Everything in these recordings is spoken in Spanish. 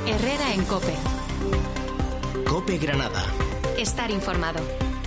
Herrera en COPE. COPE Granada. Estar informado.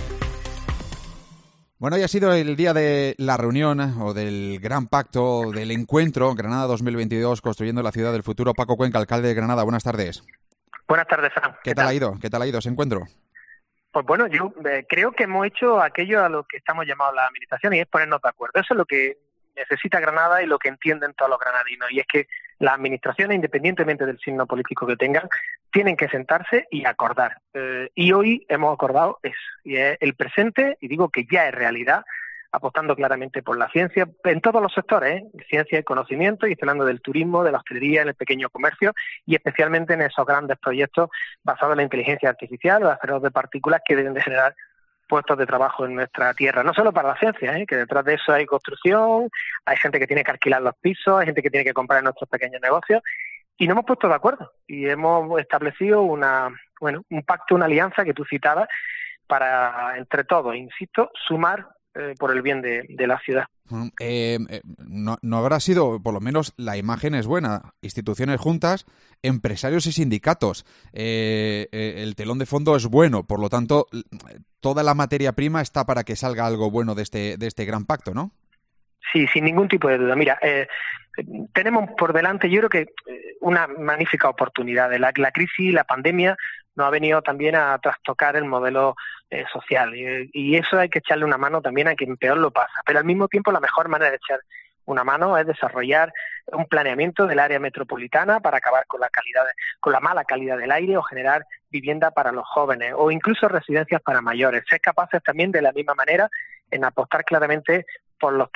Bueno, hoy ha sido el día de la reunión o del gran pacto, del encuentro Granada 2022, construyendo la ciudad del futuro. Paco Cuenca, alcalde de Granada, buenas tardes. Buenas tardes, Fran. ¿Qué tal ha ido? ¿Qué tal ha ido ese encuentro? Pues bueno, yo creo que hemos hecho aquello a lo que estamos llamados la administración, y es ponernos de acuerdo. Eso es lo que necesita Granada y lo que entienden todos los granadinos, y es que las administraciones, independientemente del signo político que tengan, tienen que sentarse y acordar. Y hoy hemos acordado eso, y es el presente, y digo que ya es realidad, apostando claramente por la ciencia en todos los sectores, ciencia y conocimiento, y estoy hablando del turismo, de la hostelería, en el pequeño comercio, y especialmente en esos grandes proyectos basados en la inteligencia artificial, los aceleradores de partículas que deben de generar puestos de trabajo en nuestra tierra, no solo para la ciencia, que detrás de eso hay construcción, hay gente que tiene que alquilar los pisos, hay gente que tiene que comprar en nuestros pequeños negocios, y nos hemos puesto de acuerdo, y hemos establecido un pacto, una alianza que tú citabas, para, entre todos, insisto, sumar por el bien de la ciudad. No habrá sido, por lo menos la imagen es buena, instituciones juntas, empresarios y sindicatos. El telón de fondo es bueno, por lo tanto, toda la materia prima está para que salga algo bueno de este gran pacto, ¿no? Sí, sin ningún tipo de duda. Mira, tenemos por delante, yo creo que una magnífica oportunidad. La crisis, la pandemia, nos ha venido también a trastocar el modelo social, y eso hay que echarle una mano también a quien peor lo pasa. Pero al mismo tiempo, la mejor manera de echar una mano es desarrollar un planeamiento del área metropolitana para acabar con la mala calidad del aire, o generar vivienda para los jóvenes, o incluso residencias para mayores. Ser capaces también, de la misma manera, en apostar claramente por los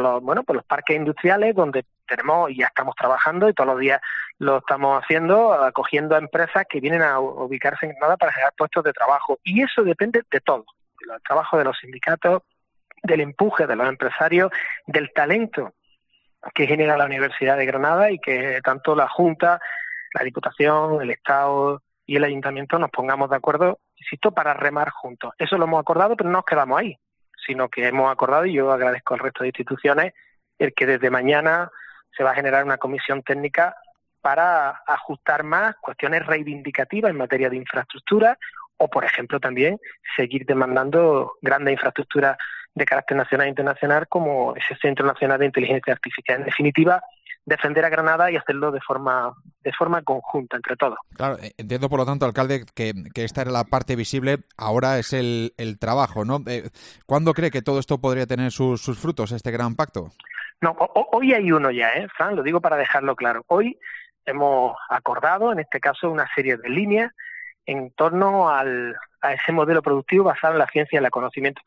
parques industriales, donde tenemos y ya estamos trabajando, y todos los días lo estamos haciendo, acogiendo a empresas que vienen a ubicarse en Granada para generar puestos de trabajo. Y eso depende de todo, del trabajo de los sindicatos, del empuje de los empresarios, del talento que genera la Universidad de Granada, y que tanto la Junta, la Diputación, el Estado y el Ayuntamiento nos pongamos de acuerdo, insisto, para remar juntos. Eso lo hemos acordado, pero no nos quedamos ahí, sino que hemos acordado, y yo agradezco al resto de instituciones, el que desde mañana se va a generar una comisión técnica para ajustar más cuestiones reivindicativas en materia de infraestructura, o, por ejemplo, también seguir demandando grandes infraestructuras de carácter nacional e internacional, como ese Centro Nacional de Inteligencia Artificial. En definitiva, defender a Granada y hacerlo de forma conjunta entre todos. Claro, entiendo, por lo tanto, alcalde, que esta era la parte visible, ahora es el trabajo, ¿no? ¿Cuándo cree que todo esto podría tener sus frutos, este gran pacto? No, hoy hay uno ya, Fran, lo digo para dejarlo claro. Hoy hemos acordado, en este caso, una serie de líneas en torno a ese modelo productivo basado en la ciencia y el conocimiento.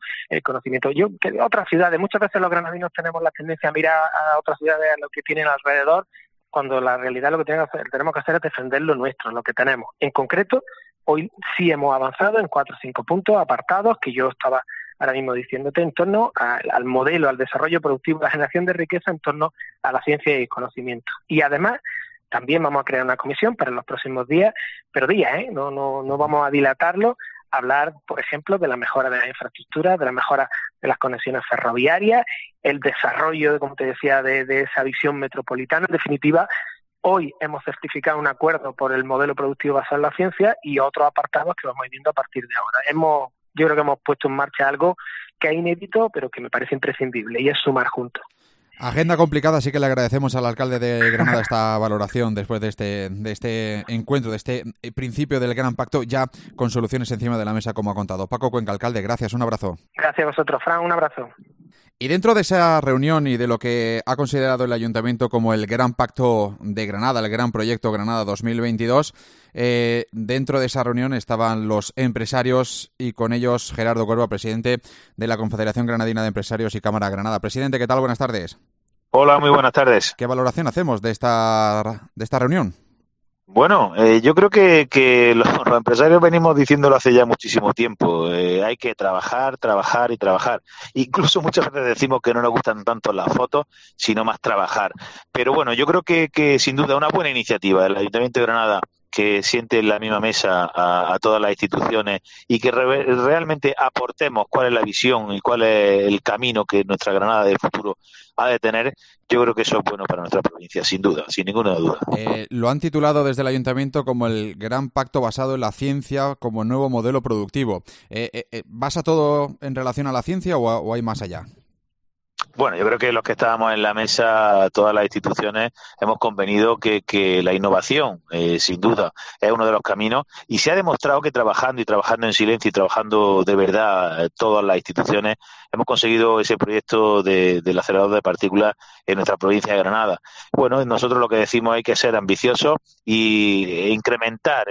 Yo, que otras ciudades, muchas veces los granadinos tenemos la tendencia a mirar a otras ciudades, a lo que tienen alrededor, cuando la realidad lo que tenemos que hacer es defender lo nuestro, lo que tenemos. En concreto, hoy sí hemos avanzado en 4 o 5 puntos apartados que yo estaba ahora mismo diciéndote, en torno al modelo, al desarrollo productivo, la generación de riqueza en torno a la ciencia y el conocimiento. Y además, también vamos a crear una comisión para los próximos días, pero no vamos a dilatarlo, hablar, por ejemplo, de la mejora de las infraestructuras, de la mejora de las conexiones ferroviarias, el desarrollo, como te decía, de esa visión metropolitana. En definitiva, hoy hemos certificado un acuerdo por el modelo productivo basado en la ciencia, y otros apartados que vamos a ir viendo a partir de ahora. Yo creo que hemos puesto en marcha algo que es inédito, pero que me parece imprescindible, y es sumar juntos. Agenda complicada, así que le agradecemos al alcalde de Granada esta valoración después de este encuentro, de este principio del gran pacto, ya con soluciones encima de la mesa, como ha contado. Paco Cuenca, alcalde, gracias, un abrazo. Gracias a vosotros, Fran, un abrazo. Y dentro de esa reunión y de lo que ha considerado el Ayuntamiento como el Gran Pacto de Granada, el Gran Proyecto Granada 2022, dentro de esa reunión estaban los empresarios, y con ellos Gerardo Cuerva, presidente de la Confederación Granadina de Empresarios y Cámara Granada. Presidente, ¿qué tal? Buenas tardes. Hola, muy buenas tardes. ¿Qué valoración hacemos de esta reunión? Bueno, yo creo que los empresarios venimos diciéndolo hace ya muchísimo tiempo. Hay que trabajar, trabajar y trabajar. Incluso muchas veces decimos que no nos gustan tanto las fotos, sino más trabajar. Pero bueno, yo creo que sin duda una buena iniciativa del Ayuntamiento de Granada que siente en la misma mesa a todas las instituciones y que realmente aportemos cuál es la visión y cuál es el camino que nuestra Granada del futuro ha de tener, yo creo que eso es bueno para nuestra provincia, sin duda, sin ninguna duda. Lo han titulado desde el Ayuntamiento como el gran pacto basado en la ciencia como nuevo modelo productivo. ¿Basa todo en relación a la ciencia o hay más allá? Bueno, yo creo que los que estábamos en la mesa, todas las instituciones, hemos convenido que la innovación, sin duda, es uno de los caminos y se ha demostrado que trabajando en silencio y trabajando de verdad todas las instituciones, hemos conseguido ese proyecto del acelerador de partículas en nuestra provincia de Granada. Bueno, nosotros lo que decimos hay que ser ambiciosos e incrementar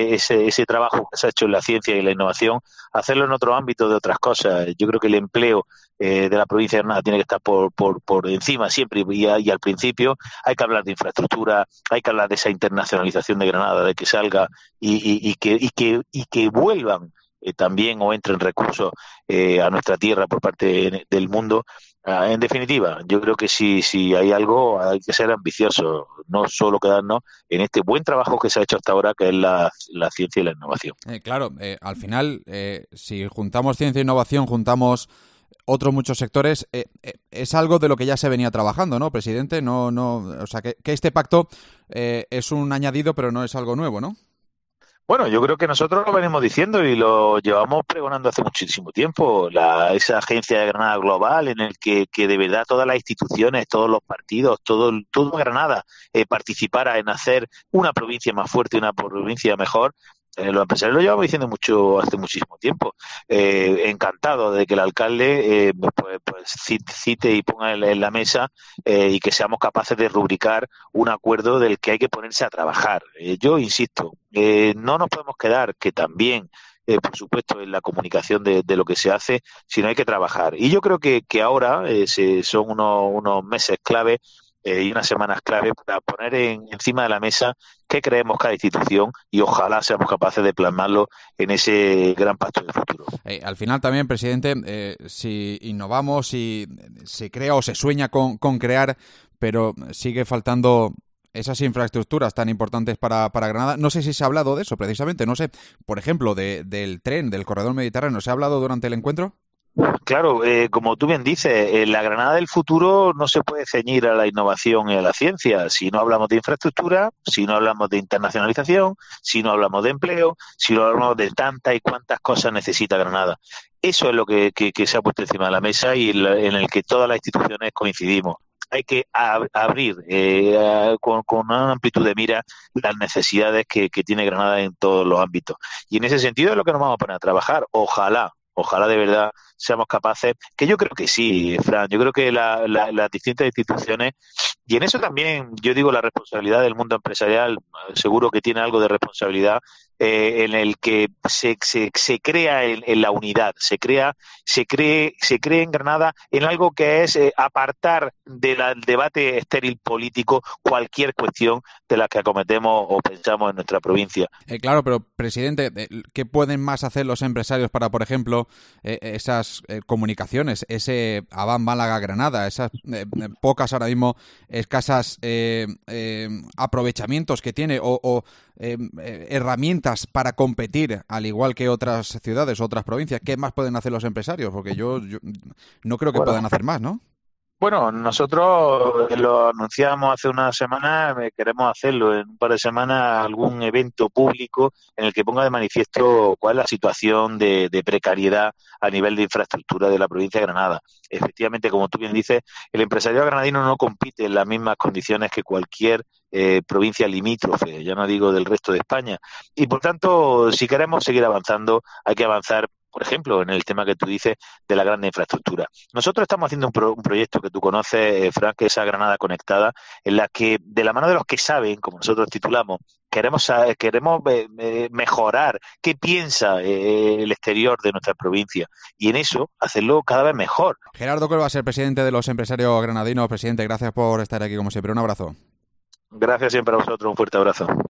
ese trabajo que se ha hecho en la ciencia y la innovación, hacerlo en otros ámbitos de otras cosas. Yo creo que el empleo de la provincia de Granada tiene que estar por encima siempre y al principio. Hay que hablar de infraestructura, hay que hablar de esa internacionalización de Granada, de que salga y que vuelvan también o entren recursos a nuestra tierra por parte del mundo. En definitiva, yo creo que si hay algo, hay que ser ambicioso, no solo quedarnos en este buen trabajo que se ha hecho hasta ahora, que es la ciencia y la innovación. Claro, al final, si juntamos ciencia e innovación, juntamos otros muchos sectores, es algo de lo que ya se venía trabajando, ¿no, presidente? O sea, que este pacto es un añadido, pero no es algo nuevo, ¿no? Bueno, yo creo que nosotros lo venimos diciendo y lo llevamos pregonando hace muchísimo tiempo. Esa agencia de Granada Global en el que de verdad todas las instituciones, todos los partidos, todo Granada participara en hacer una provincia más fuerte y una provincia mejor. Los empresarios lo llevamos diciendo hace muchísimo tiempo. Encantado de que el alcalde pues cite y ponga en la mesa y que seamos capaces de rubricar un acuerdo del que hay que ponerse a trabajar. Yo insisto, no nos podemos quedar que también por supuesto en la comunicación de lo que se hace, sino hay que trabajar. Y yo creo que ahora son unos meses clave y unas semanas clave para poner encima de la mesa qué creemos cada institución y ojalá seamos capaces de plasmarlo en ese gran pacto de futuro. Al final también, presidente, si innovamos, si se crea o se sueña con crear, pero sigue faltando esas infraestructuras tan importantes para Granada. No sé si se ha hablado de eso precisamente, no sé, por ejemplo, del tren, del corredor mediterráneo, ¿se ha hablado durante el encuentro? Claro, como tú bien dices, la Granada del futuro no se puede ceñir a la innovación y a la ciencia si no hablamos de infraestructura, si no hablamos de internacionalización, si no hablamos de empleo, si no hablamos de tantas y cuántas cosas necesita Granada. Eso es lo que se ha puesto encima de la mesa y en el que todas las instituciones coincidimos. Hay que abrir con una amplitud de mira las necesidades que tiene Granada en todos los ámbitos. Y en ese sentido es lo que nos vamos a poner a trabajar. Ojalá de verdad seamos capaces, que yo creo que sí, Fran, yo creo que las distintas instituciones, y en eso también yo digo la responsabilidad del mundo empresarial, seguro que tiene algo de responsabilidad, en el que se crea en la unidad, se cree en Granada en algo que es apartar del debate estéril político cualquier cuestión de la que acometemos o pensamos en nuestra provincia. Claro, pero presidente, ¿qué pueden más hacer los empresarios para, por ejemplo, esas comunicaciones, ese Aván Málaga-Granada, esas pocas ahora mismo escasas aprovechamientos que tiene o herramientas para competir al igual que otras ciudades, otras provincias? ¿Qué más pueden hacer los empresarios? Porque yo no creo que puedan hacer más, ¿no? Bueno, nosotros lo anunciamos hace unas semanas, queremos hacerlo en un par de semanas, algún evento público en el que ponga de manifiesto cuál es la situación de precariedad a nivel de infraestructura de la provincia de Granada. Efectivamente, como tú bien dices, el empresariado granadino no compite en las mismas condiciones que cualquier provincia limítrofe, ya no digo del resto de España. Y por tanto, si queremos seguir avanzando, hay que avanzar, por ejemplo, en el tema que tú dices de la gran infraestructura. Nosotros estamos haciendo un proyecto que tú conoces, Frank, que es esa Granada Conectada, en la que, de la mano de los que saben, como nosotros titulamos, queremos mejorar qué piensa el exterior de nuestra provincia y en eso hacerlo cada vez mejor. Gerardo Cuerva, el presidente de los empresarios granadinos. Presidente, gracias por estar aquí como siempre. Un abrazo. Gracias siempre a vosotros, un fuerte abrazo.